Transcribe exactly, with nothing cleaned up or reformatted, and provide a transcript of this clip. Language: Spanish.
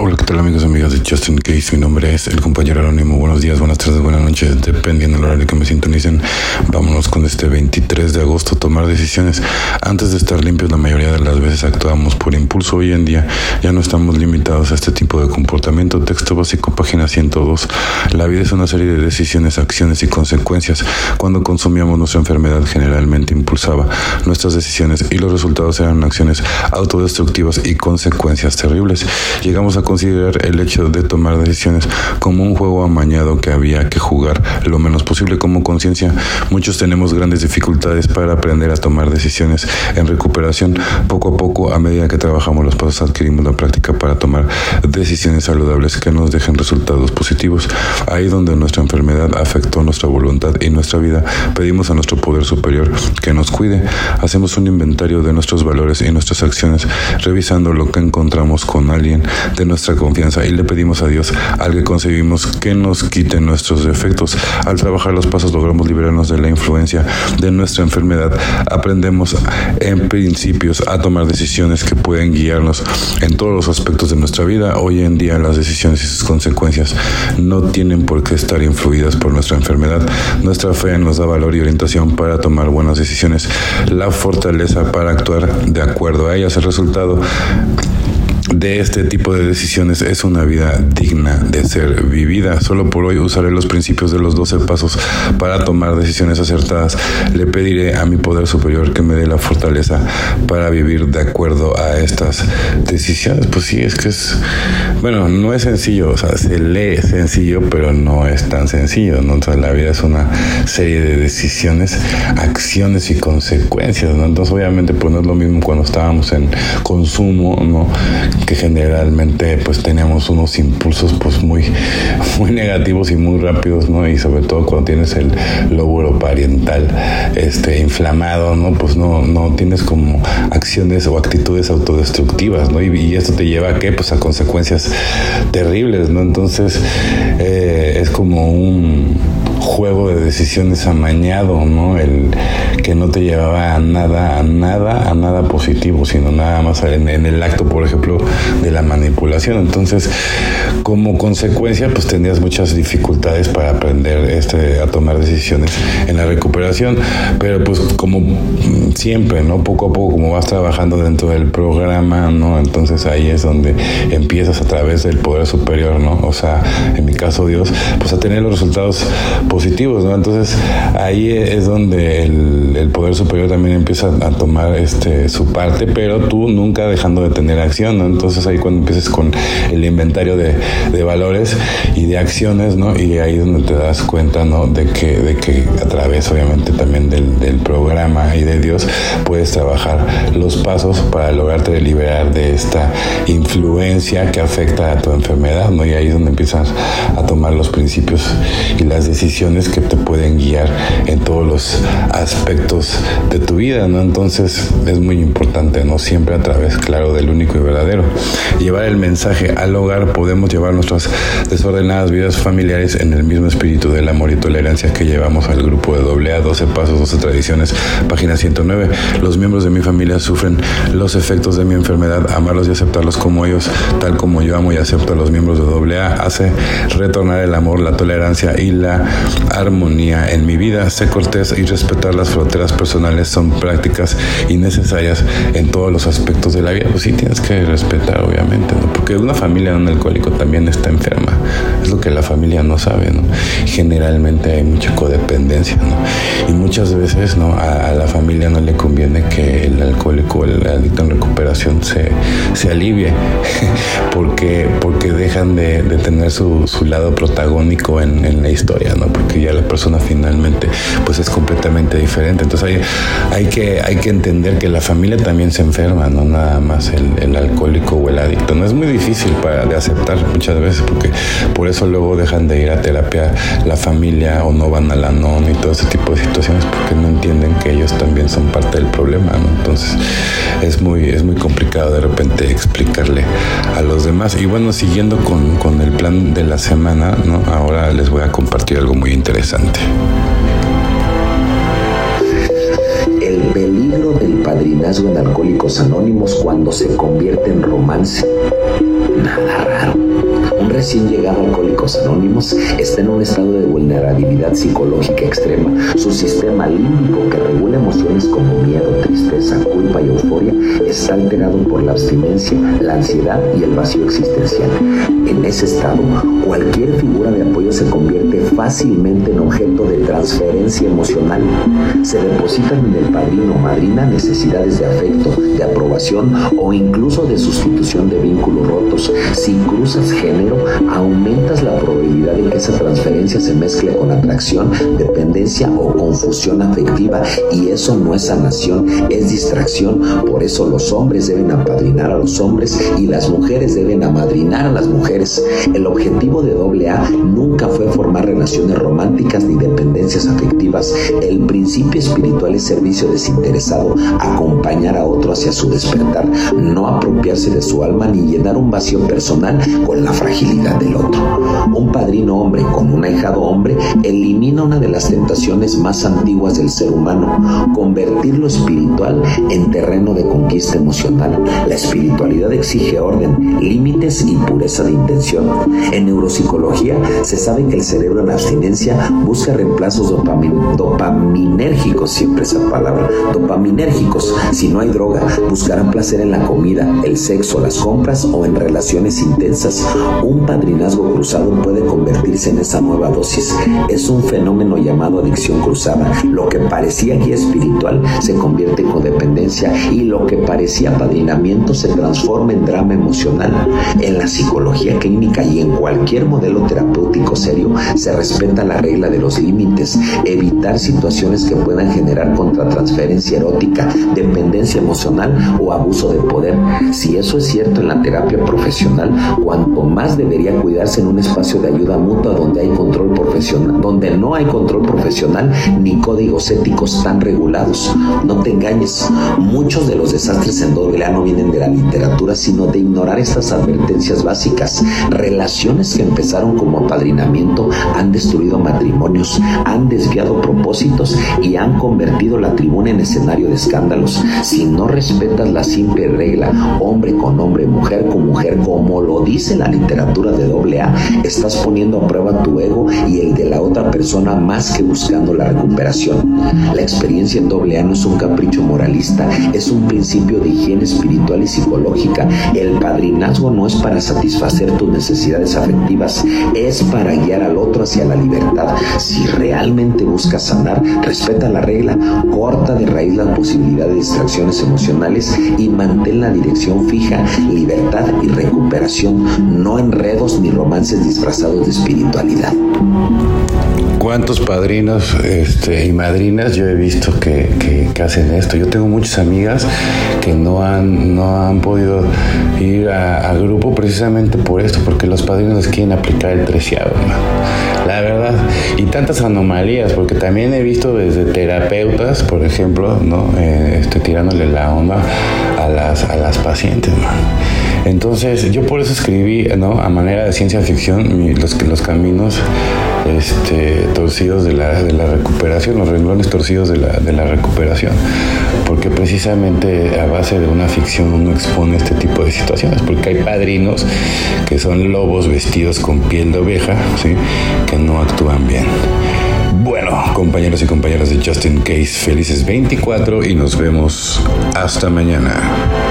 Hola, ¿qué tal amigos y amigas de Justin Case? Mi nombre es el compañero anónimo. Buenos días, buenas tardes, buenas noches, dependiendo del horario que me sintonicen. Vámonos con este veintitrés de agosto, tomar decisiones. Antes de estar limpios, la mayoría de las veces actuamos por impulso. Hoy en día ya no estamos limitados a este tipo de comportamiento. Texto básico, página ciento dos. La vida es una serie de decisiones, acciones y consecuencias. Cuando consumíamos, nuestra enfermedad generalmente impulsaba nuestras decisiones y los resultados eran acciones autodestructivas y consecuencias terribles. Llegamos a considerar el hecho de tomar decisiones como un juego amañado que había que jugar lo menos posible. Como conciencia, muchos tenemos grandes dificultades para aprender a tomar decisiones. En recuperación, poco a poco, a medida que trabajamos los pasos, adquirimos la práctica para tomar decisiones saludables que nos dejen resultados positivos. Ahí donde nuestra enfermedad afectó nuestra voluntad y nuestra vida, pedimos a nuestro poder superior que nos cuide. Hacemos un inventario de nuestros valores y nuestras acciones, revisando lo que encontramos con alguien de nuestra confianza, y le pedimos a Dios, al que concebimos, que nos quite nuestros defectos. Al trabajar los pasos logramos liberarnos de la influencia de nuestra enfermedad. Aprendemos en principios a tomar decisiones que pueden guiarnos en todos los aspectos de nuestra vida. Hoy en día las decisiones y sus consecuencias no tienen por qué estar influidas por nuestra enfermedad. Nuestra fe nos da valor y orientación para tomar buenas decisiones, la fortaleza para actuar de acuerdo a ellas. El resultado de este tipo de decisiones es una vida digna de ser vivida. Solo por hoy usaré los principios de los doce pasos para tomar decisiones acertadas. Le pediré a mi poder superior que me dé la fortaleza para vivir de acuerdo a estas decisiones. Pues sí, es que es, bueno, no es sencillo, o sea, se lee sencillo, pero no es tan sencillo, ¿no? O sea, la vida es una serie de decisiones, acciones y consecuencias, ¿no? Entonces, obviamente, pues no es lo mismo cuando estábamos en consumo, ¿no? Que generalmente pues teníamos unos impulsos pues muy muy negativos y muy rápidos, ¿no? Y sobre todo cuando tienes el lóbulo parietal este inflamado, ¿no? Pues no no tienes como acciones o actitudes autodestructivas, ¿no? Y, y esto te lleva a qué? Pues a consecuencias terribles, ¿no? Entonces eh, es como un juego de decisiones amañado, ¿no? El que no te llevaba a nada, a nada, a nada positivo, sino nada más en, en el acto, por ejemplo, de la manipulación. Entonces, como consecuencia, pues tenías muchas dificultades para aprender este, a tomar decisiones en la recuperación. Pero pues como siempre, ¿no? Poco a poco, como vas trabajando dentro del programa, ¿no? Entonces ahí es donde empiezas a través del poder superior, ¿no? O sea, en mi caso Dios, pues a tener los resultados positivos, ¿no? Entonces ahí es donde el, el poder superior también empieza a tomar este su parte, pero tú nunca dejando de tener acción, ¿no? Entonces ahí cuando empieces con el inventario de, de valores y de acciones, ¿no? Y ahí es donde te das cuenta, ¿no? De que, de que a través obviamente también del, del programa y de Dios puedes trabajar los pasos para lograrte liberar de esta influencia que afecta a tu enfermedad, ¿no? Y ahí es donde empiezas a tomar los principios y las decisiones que te pueden guiar en todos los aspectos de tu vida, ¿no? Entonces es muy importante, ¿no? Siempre a través, claro, del único y verdadero. Llevar el mensaje al hogar. Podemos llevar nuestras desordenadas vidas familiares en el mismo espíritu del amor y tolerancia que llevamos al grupo de doble A, doce pasos, doce tradiciones, página ciento nueve. Los miembros de mi familia sufren los efectos de mi enfermedad. Amarlos y aceptarlos como ellos, tal como yo amo y acepto a los miembros de doble A, hace retornar el amor, la tolerancia y la armonía en mi vida. Sé cortés y respetar las fronteras personales son prácticas y necesarias en todos los aspectos de la vida. Pues sí, tienes que respetar, obviamente, ¿no? Porque una familia de un alcohólico también está enferma. Es lo que la familia no sabe, ¿no? Generalmente hay mucha codependencia, ¿no? Y muchas veces, ¿no? A, a la familia no le conviene que el alcohólico o el adicto en recuperación se, se alivie porque, porque dejan de, de tener su, su lado protagónico en, en la historia, ¿no? Porque ya la persona finalmente pues es completamente diferente. Entonces hay, hay, que, hay que entender que la familia también se enferma, no nada más el, el alcohólico o el adicto. No es muy difícil para, de aceptar muchas veces, porque por eso luego dejan de ir a terapia la familia o no van a la non y todo ese tipo de situaciones, porque no entienden que ellos también son parte del problema, ¿no? Entonces es muy, es muy complicado de repente explicarle a los demás. Y bueno, siguiendo con, con el plan de la semana, ¿no? Ahora les voy a compartir algo muy interesante. El peligro del padrinazgo en Alcohólicos Anónimos cuando se convierte en romance. Nada raro. recién llegado a Alcohólicos Anónimos está en un estado de vulnerabilidad psicológica extrema. Su sistema límbico, que regula emociones como miedo, tristeza, culpa y euforia, está alterado por la abstinencia, la ansiedad y el vacío existencial. En ese estado, cualquier figura de apoyo se convierte fácilmente en objeto de transferencia emocional. Se depositan en el padrino o madrina necesidades de afecto, de aprobación o incluso de sustitución de vínculos rotos. Si cruzas género, aumentas la probabilidad de que esa transferencia se mezcle con atracción, dependencia o confusión afectiva, y eso no es sanación, es distracción. Por eso los hombres deben apadrinar a los hombres y las mujeres deben amadrinar a las mujeres. El objetivo de doble A nunca fue formar relaciones románticas ni dependencias afectivas. El principio espiritual es servicio desinteresado, acompañar a otro hacia su despertar, no apropiarse de su alma ni llenar un vacío personal con la fragilidad del otro. Un padrino hombre con un ahijado hombre elimina una de las tentaciones más antiguas del ser humano: convertir lo espiritual en terreno de conquista emocional. La espiritualidad exige orden, límites y pureza de intención. En neuropsicología se sabe que el cerebro en abstinencia busca reemplazos dopamin- dopaminérgicos, siempre esa palabra, dopaminérgicos. Si no hay droga, buscarán placer en la comida, el sexo, las compras o en relaciones intensas. Un padrinazgo cruzado puede convertirse en esa nueva dosis. Es un fenómeno llamado adicción cruzada. Lo que parecía guía espiritual se convierte en codependencia y lo que parecía apadrinamiento se transforma en drama emocional. En la psicología clínica y en cualquier modelo terapéutico serio se respeta la regla de los límites, evitar situaciones que puedan generar contratransferencia erótica, dependencia emocional o abuso de poder. Si eso es cierto en la terapia profesional, cuanto más debería cuidarse en un espacio de ayuda mutua donde hay control profesional, donde no hay control profesional ni códigos éticos tan regulados. No te engañes, muchos de los desastres en doble A no vienen de la literatura, sino de ignorar estas advertencias básicas. Relaciones que empezaron como apadrinamiento han destruido matrimonios, han desviado propósitos y han convertido la tribuna en escenario de escándalos. Si no respetas la simple regla hombre con hombre, mujer con mujer, como lo dice la literatura de doble A, estás poniendo a prueba tu ego y el de la otra persona más que buscando la recuperación. La experiencia en doble A no es un capricho moralista, es un principio de higiene espiritual y psicológica. El padrinazgo no es para satisfacer tus necesidades afectivas, es para guiar al otro hacia la libertad. Si realmente buscas sanar, respeta la regla, corta de raíz la posibilidad de distracciones emocionales y mantén la dirección fija: libertad y recuperación, no enredos ni romances disfrazados de espiritualidad. ¿Cuántos padrinos este, y madrinas yo he visto que, que, que hacen esto? Yo tengo muchas amigas que no han, no han podido ir a, a grupo precisamente por esto, porque los padrinos les quieren aplicar el treceavo, ¿no? La verdad, y tantas anomalías, porque también he visto desde terapeutas, por ejemplo, ¿no? Eh, este, tirándole la onda a las, a las pacientes, ¿no? Entonces, yo por eso escribí, ¿no? A manera de ciencia ficción, mi, los, los caminos este, torcidos de la, de la recuperación, los renglones torcidos de la, de la recuperación, porque precisamente a base de una ficción uno expone este tipo de situaciones, porque hay padrinos que son lobos vestidos con piel de oveja, ¿sí? Que no actúan bien. Bueno, compañeros y compañeras de Just In Case, felices veinticuatro y nos vemos hasta mañana.